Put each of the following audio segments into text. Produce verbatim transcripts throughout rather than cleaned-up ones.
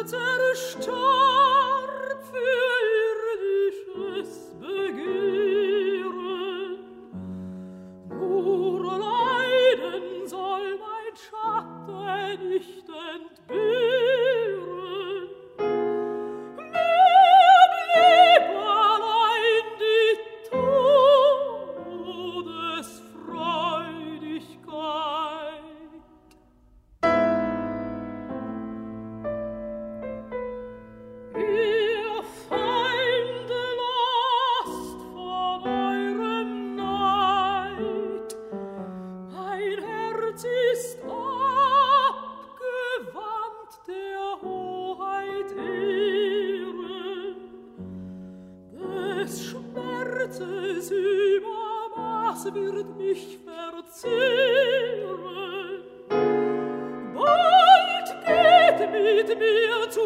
erstarb für irdisches Begehren. Nur Leiden soll mein Schatten nicht entbehren. Mir blieb allein die Todesfreudigkeit. Ihr Feinde, lasst von eurem Neid, mein Herz ist abgewandt der Hoheit Ehren. Des Schmerzes Übermaß wird mich verzehren. Bald geht mit mir zu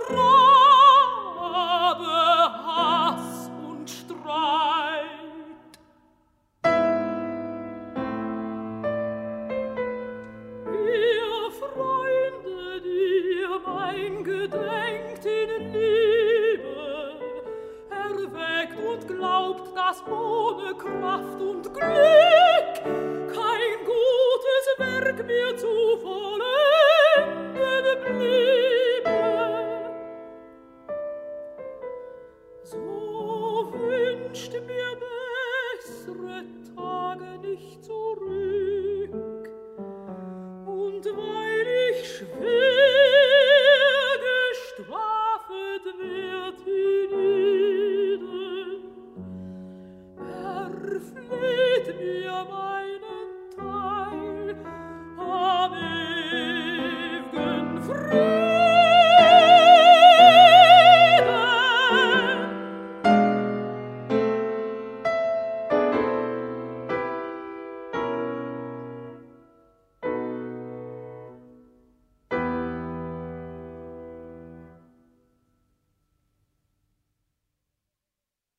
Grabe Hass und Streit. Ihr Freunde, die ihr mein gedenkt in Liebe, erwägt und glaubt, dass ohne Kraft und Glück kein gutes Werk mir zu vollenden bliebe. So wünscht mir bessere Tage nicht zurück, und weil ich schwer gestraft werd hienieden, erfleht mir mein